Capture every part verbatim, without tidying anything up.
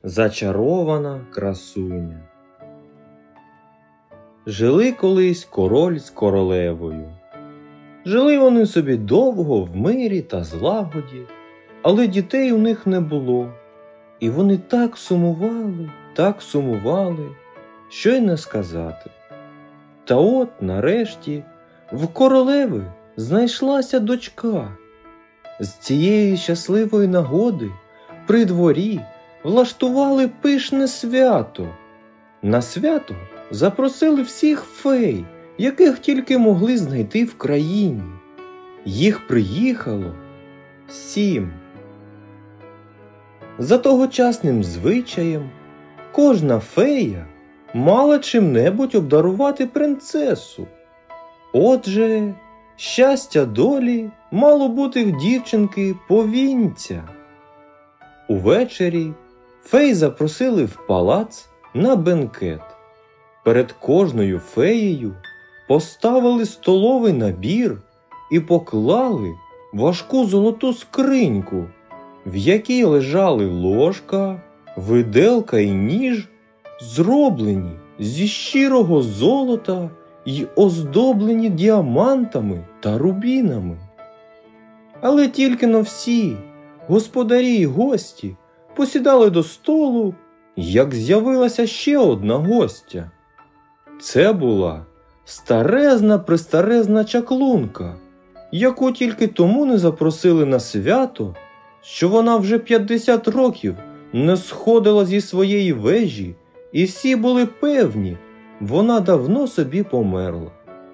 Зачарована красуня. Жили колись король з королевою. Жили вони собі довго в мирі та злагоді, але дітей у них не було. І вони так сумували, так сумували, що й не сказати. Та от, нарешті, в королеви знайшлася дочка. З цієї щасливої нагоди при дворі влаштували пишне свято. На свято запросили всіх фей, яких тільки могли знайти в країні. Їх приїхало сім. За тогочасним звичаєм, кожна фея мала чим-небудь обдарувати принцесу. Отже, щастя долі мало бути в дівчинки повінця. Увечері фей запросили в палац на бенкет. Перед кожною феєю поставили столовий набір і поклали важку золоту скриньку, в якій лежали ложка, виделка і ніж, зроблені зі щирого золота й оздоблені діамантами та рубінами. Але тільки-но всі господарі й гості посідали до столу, як з'явилася ще одна гостя. Це була старезна-престарезна чаклунка, яку тільки тому не запросили на свято, що вона вже п'ятдесят років не сходила зі своєї вежі, і всі були певні, вона давно собі померла.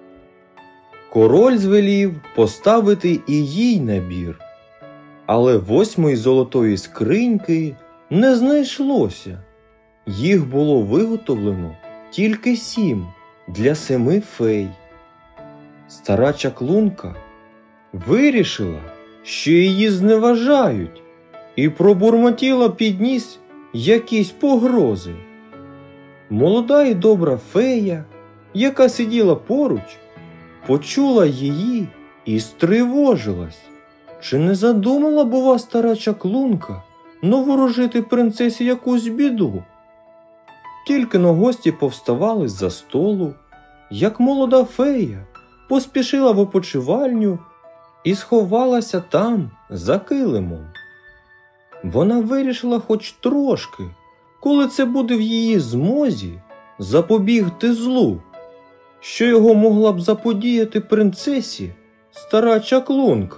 Король звелів поставити і їй набір, але восьмої золотої скриньки не знайшлося. Їх було виготовлено тільки сім для семи фей. Стара чаклунка вирішила, що її зневажають, і пробурмотіла під ніс якісь погрози. Молода і добра фея, яка сиділа поруч, почула її і стривожилась. Чи не задумала, бува, стара чаклунка новорожити принцесі якусь біду? Тільки-но гості повставали з-за столу, як молода фея поспішила в опочивальню і сховалася там за килимом. Вона вирішила хоч трошки, коли це буде в її змозі, запобігти злу, що його могла б заподіяти принцесі стара чаклунка.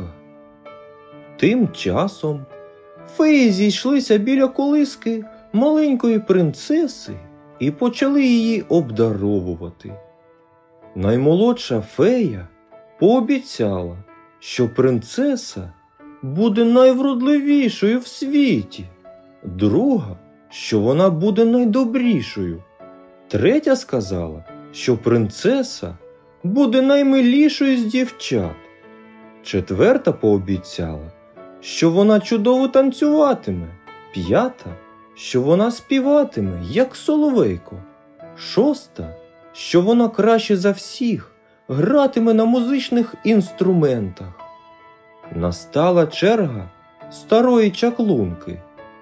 Тим часом феї зійшлися біля колиски маленької принцеси і почали її обдаровувати. Наймолодша фея пообіцяла, що принцеса буде найвродливішою в світі, друга, що вона буде найдобрішою, третя сказала, що принцеса буде наймилішою з дівчат, четверта пообіцяла, що вона чудово танцюватиме, п'ята, що вона співатиме, як соловейко, шоста, що вона краще за всіх гратиме на музичних інструментах. Настала черга старої чаклунки.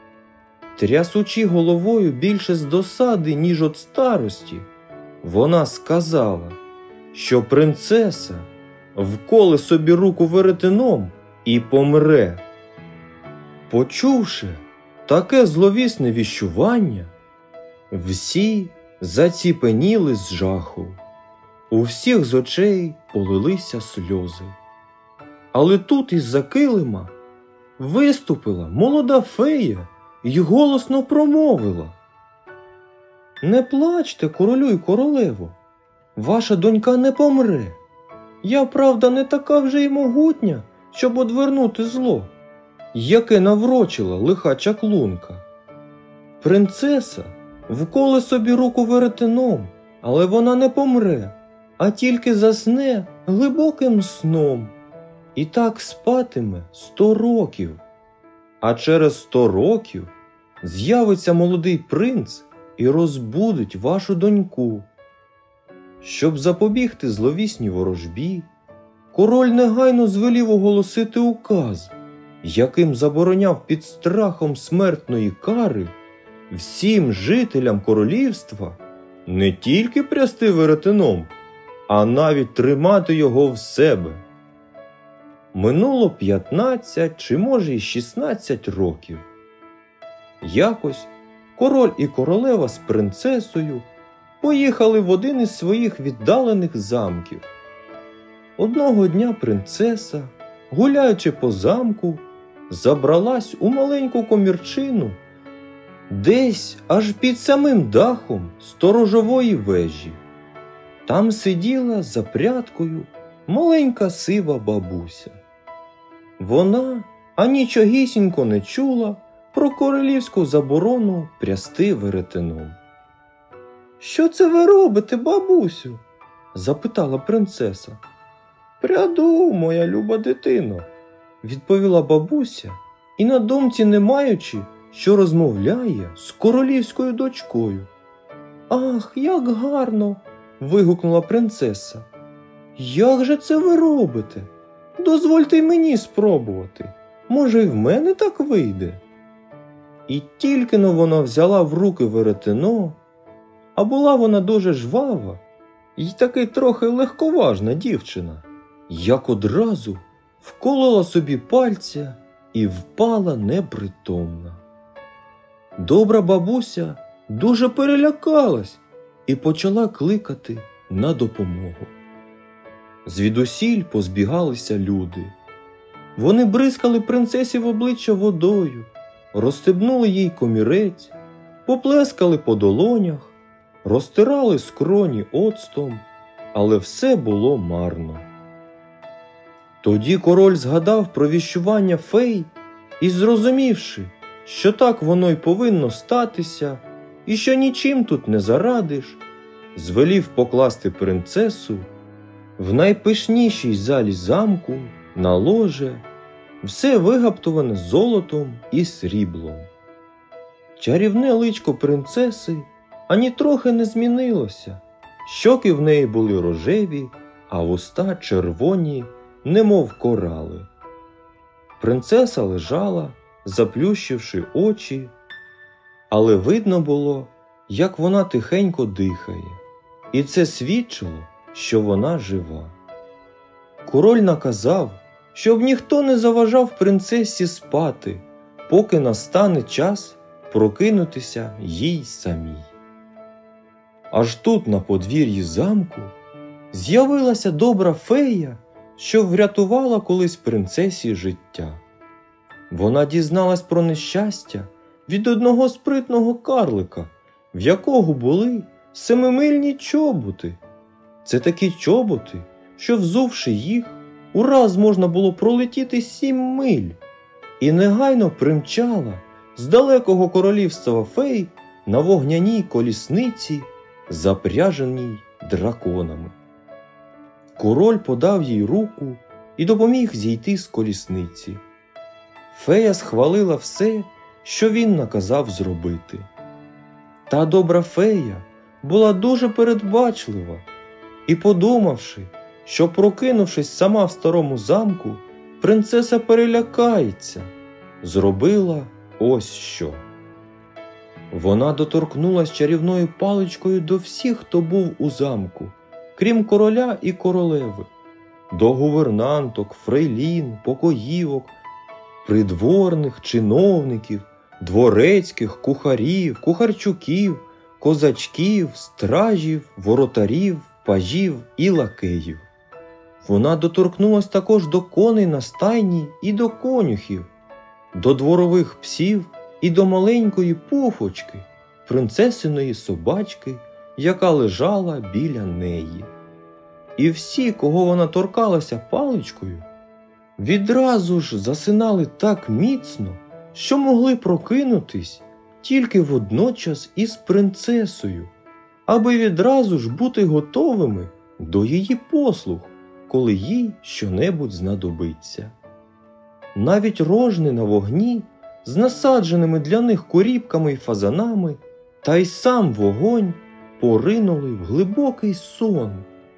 Трясучи головою більше з досади, ніж від старості, вона сказала, що принцеса вколе собі руку веретеном і помре. Почувши таке зловісне віщування, всі заціпеніли з жаху. У всіх з очей полилися сльози. Але тут із-за килима виступила молода фея й голосно промовила: «Не плачте, королю й королево, ваша донька не помре. Я, правда, не така вже й могутня, щоб одвернути зло, яке наврочила лиха чаклунка. Принцеса вколе собі руку веретеном, але вона не помре, а тільки засне глибоким сном. І так спатиме сто років. А через сто років з'явиться молодий принц і розбудить вашу доньку». Щоб запобігти зловісній ворожбі, король негайно звелів оголосити указ, яким забороняв під страхом смертної кари всім жителям королівства не тільки прясти веретеном, а навіть тримати його в себе. Минуло п'ятнадцять чи може й шістнадцять років. Якось король і королева з принцесою поїхали в один із своїх віддалених замків. Одного дня принцеса, гуляючи по замку, забралась у маленьку комірчину, десь аж під самим дахом сторожової вежі. Там сиділа за прядкою маленька сива бабуся. Вона анічогісінько не чула про королівську заборону прясти веретеном. «Що це ви робите, бабусю?» – запитала принцеса. «Пряду, моя люба дитино», – відповіла бабуся, і на думці не маючи, що розмовляє з королівською дочкою. «Ах, як гарно!» – вигукнула принцеса. «Як же це ви робите? Дозвольте й мені спробувати. Може, й в мене так вийде?» І тільки-но вона взяла в руки веретено, а була вона дуже жвава і таки трохи легковажна дівчина, як одразу вколола собі пальця і впала непритомна. Добра бабуся дуже перелякалась і почала кликати на допомогу. Звідусіль позбігалися люди. Вони бризкали принцесі в обличчя водою, розстебнули їй комірець, поплескали по долонях, розтирали скроні оцтом, але все було марно. Тоді король згадав про віщування фей і, зрозумівши, що так воно й повинно статися, і що нічим тут не зарадиш, звелів покласти принцесу в найпишнішій залі замку на ложе, все вигаптоване золотом і сріблом. Чарівне личко принцеси ані трохи не змінилося, щоки в неї були рожеві, а вуста червоні, немов корали. Принцеса лежала, заплющивши очі, але видно було, як вона тихенько дихає, і це свідчило, що вона жива. Король наказав, щоб ніхто не заважав принцесі спати, поки настане час прокинутися їй самій. Аж тут, на подвір'ї замку, з'явилася добра фея, що врятувала колись принцесі життя. Вона дізналась про нещастя від одного спритного карлика, в якого були семимильні чоботи. Це такі чоботи, що, взувши їх, ураз можна було пролетіти сім миль, і негайно примчала з далекого королівства фей на вогняній колісниці, запряженій драконами. Король подав їй руку і допоміг зійти з колісниці. Фея схвалила все, що він наказав зробити. Та добра фея була дуже передбачлива і, подумавши, що, прокинувшись сама в старому замку, принцеса перелякається, зробила ось що. Вона доторкнулась чарівною паличкою до всіх, хто був у замку, крім короля і королеви, до гувернанток, фрейлін, покоївок, придворних, чиновників, дворецьких, кухарів, кухарчуків, козачків, стражів, воротарів, пажів і лакеїв. Вона доторкнулась також до коней на стайні і до конюхів, до дворових псів і до маленької пуфочки, принцесиної собачки, яка лежала біля неї. І всі, кого вона торкалася паличкою, відразу ж засинали так міцно, що могли прокинутись тільки водночас із принцесою, аби відразу ж бути готовими до її послуг, коли їй щонебудь знадобиться. Навіть рожни на вогні з насадженими для них куріпками й фазанами, та й сам вогонь поринули в глибокий сон.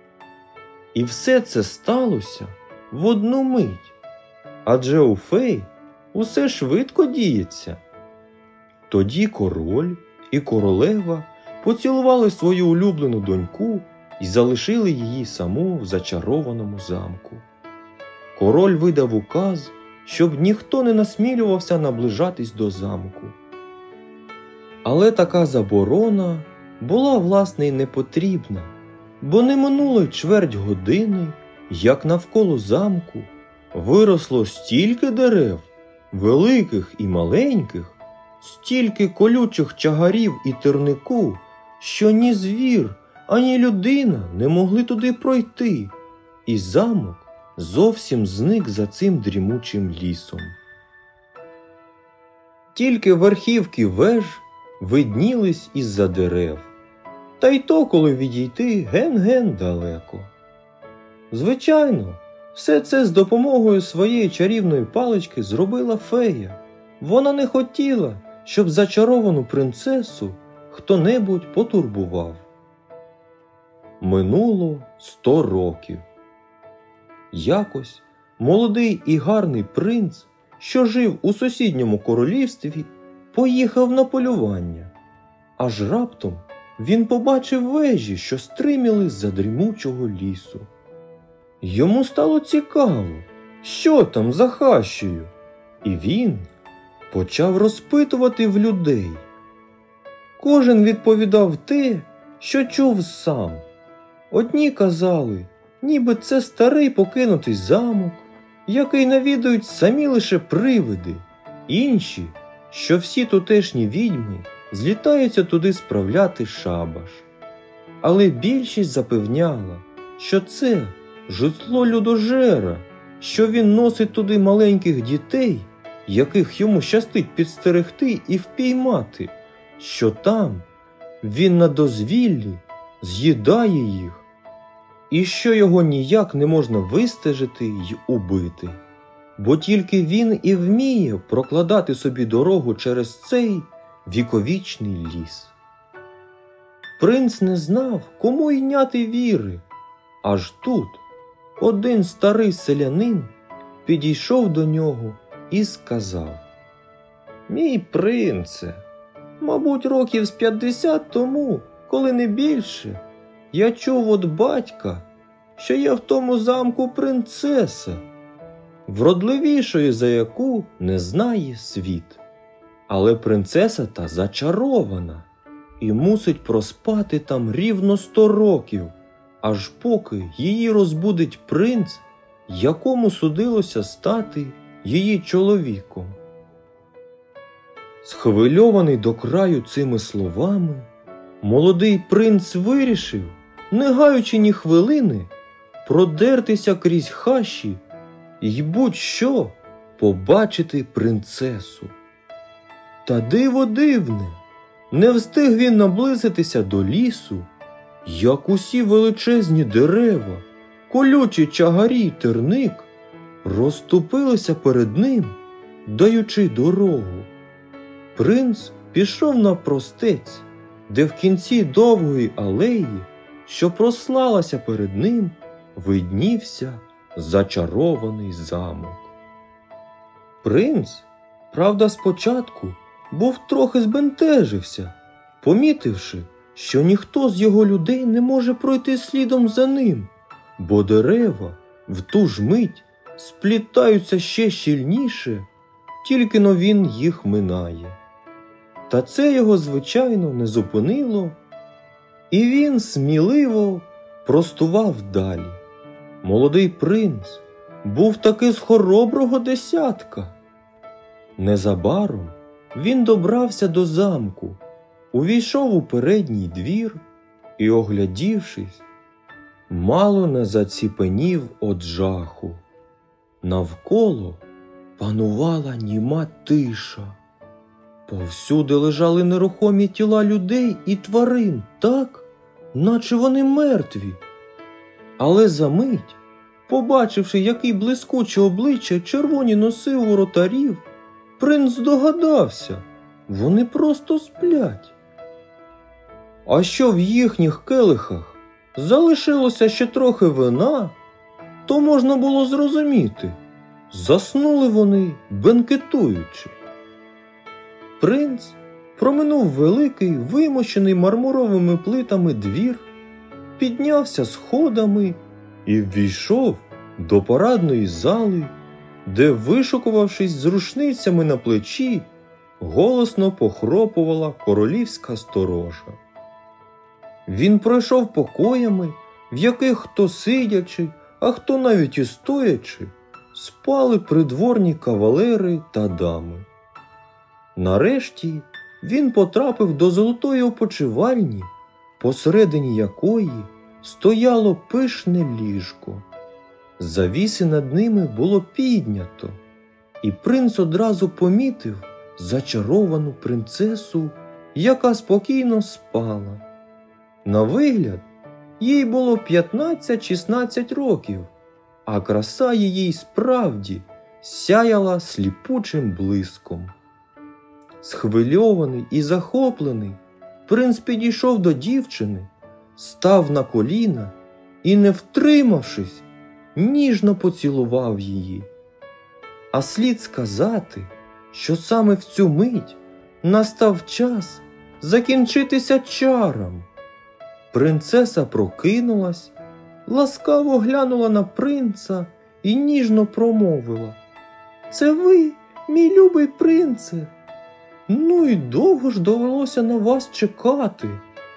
І все це сталося в одну мить, адже у фей усе швидко діється. Тоді король і королева поцілували свою улюблену доньку і залишили її саму в зачарованому замку. Король видав указ, щоб ніхто не насмілювався наближатись до замку. Але така заборона була, власне, й не потрібна, бо не минуло й чверть години, як навколо замку виросло стільки дерев, великих і маленьких, стільки колючих чагарів і тернику, що ні звір, ані людина не могли туди пройти, і замок зовсім зник за цим дрімучим лісом. Тільки верхівки веж виднілись із-за дерев, та й то, коли відійти ген-ген далеко. Звичайно, все це з допомогою своєї чарівної палички зробила фея. Вона не хотіла, щоб зачаровану принцесу хто-небудь потурбував. Минуло сто років. Якось молодий і гарний принц, що жив у сусідньому королівстві, поїхав на полювання. Аж раптом він побачив вежі, що стриміли з-за дрімучого лісу. Йому стало цікаво, що там за хащею, і він почав розпитувати в людей. Кожен відповідав те, що чув сам. Одні казали, ніби це старий покинутий замок, який навідують самі лише привиди. Інші, що всі тутешні відьми злітаються туди справляти шабаш. Але більшість запевняла, що це житло людожера, що він носить туди маленьких дітей, яких йому щастить підстерегти і впіймати, що там він на дозвіллі з'їдає їх, і що його ніяк не можна вистежити й убити, бо тільки він і вміє прокладати собі дорогу через цей віковічний ліс. Принц не знав, кому йняти віри, аж тут один старий селянин підійшов до нього і сказав: «Мій принце, мабуть, років з п'ятдесят тому, коли не більше, я чув від батька, що є в тому замку принцеса, вродливішої за яку не знає світ. Але принцеса та зачарована і мусить проспати там рівно сто років, аж поки її розбудить принц, якому судилося стати її чоловіком». Схвильований до краю цими словами, молодий принц вирішив, не гаючи ні хвилини, продертися крізь хащі й будь-що побачити принцесу. Та диво дивне, не встиг він наблизитися до лісу, як усі величезні дерева, колючі чагарі й терник розступилися перед ним, даючи дорогу. Принц пішов навпростець, де в кінці довгої алеї, що прослалася перед ним, виднівся зачарований замок. Принц, правда, спочатку був трохи збентежився, помітивши, що ніхто з його людей не може пройти слідом за ним, бо дерева в ту ж мить сплітаються ще щільніше, тільки-но він їх минає. Та це його, звичайно, не зупинило, і він сміливо простував далі. Молодий принц був таки з хороброго десятка. Незабаром він добрався до замку, увійшов у передній двір і, оглядівшись, мало не заціпенів од жаху. Навколо панувала німа тиша. Повсюди лежали нерухомі тіла людей і тварин так, наче вони мертві. Але за мить, побачивши, який блискуче обличчя червоні носи у воротарів, принц здогадався, вони просто сплять. А що в їхніх келихах залишилося ще трохи вина, то можна було зрозуміти, заснули вони, бенкетуючи. Принц проминув великий, вимощений мармуровими плитами двір, піднявся сходами і ввійшов до парадної зали, де, вишукувавшись з рушницями на плечі, голосно похропувала королівська сторожа. Він пройшов покоями, в яких хто сидячи, а хто навіть і стоячи, спали придворні кавалери та дами. Нарешті він потрапив до золотої опочивальні, посередині якої стояло пишне ліжко. Завіси над ними було піднято, і принц одразу помітив зачаровану принцесу, яка спокійно спала. На вигляд, їй було п'ятнадцять-шістнадцять років, а краса її справді сяяла сліпучим блиском. Схвильований і захоплений, принц підійшов до дівчини, став на коліна і, не втримавшись, ніжно поцілував її. А слід сказати, що саме в цю мить настав час закінчитися чарам. Принцеса прокинулась, ласкаво глянула на принца і ніжно промовила: «Це ви, мій любий принце? Ну і довго ж довелося на вас чекати».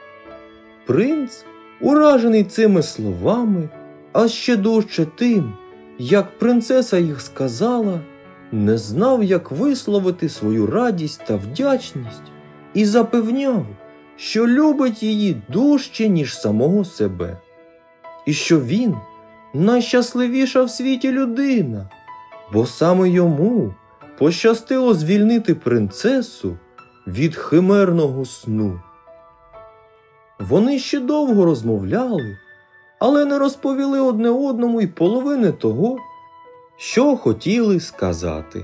Принц, уражений цими словами, а ще дужче тим, як принцеса їх сказала, не знав, як висловити свою радість та вдячність, і запевняв, що любить її дужче, ніж самого себе, і що він найщасливіша в світі людина, бо саме йому пощастило звільнити принцесу від химерного сну. Вони ще довго розмовляли, але не розповіли одне одному й половини того, що хотіли сказати.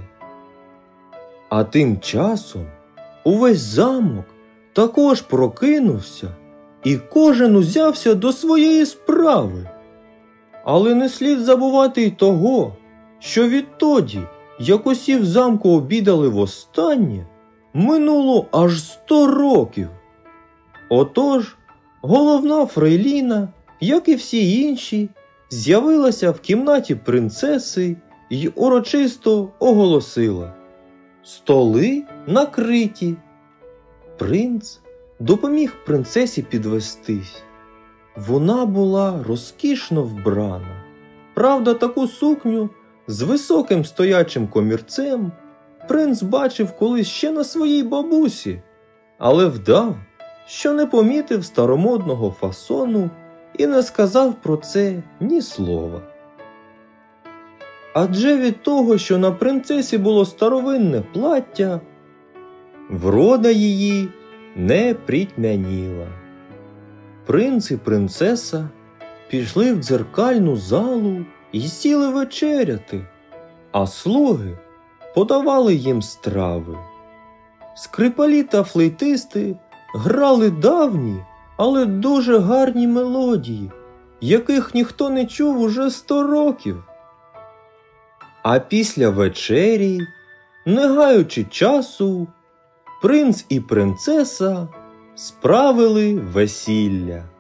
А тим часом увесь замок також прокинувся, і кожен узявся до своєї справи. Але не слід забувати й того, що відтоді, як усі в замку обідали востаннє, минуло аж сто років. Отож, головна фрейліна, як і всі інші, з'явилася в кімнаті принцеси й урочисто оголосила: «Столи накриті». Принц допоміг принцесі підвестись. Вона була розкішно вбрана. Правда, таку сукню з високим стоячим комірцем принц бачив колись ще на своїй бабусі, але вдав, що не помітив старомодного фасону і не сказав про це ні слова. Адже від того, що на принцесі було старовинне плаття, врода її не притьмяніла. Принц і принцеса пішли в дзеркальну залу і сіли вечеряти, а слуги подавали їм страви. Скрипалі та флейтисти грали давні, але дуже гарні мелодії, яких ніхто не чув уже сто років. А після вечері, не гаючи часу, принц і принцеса справили весілля.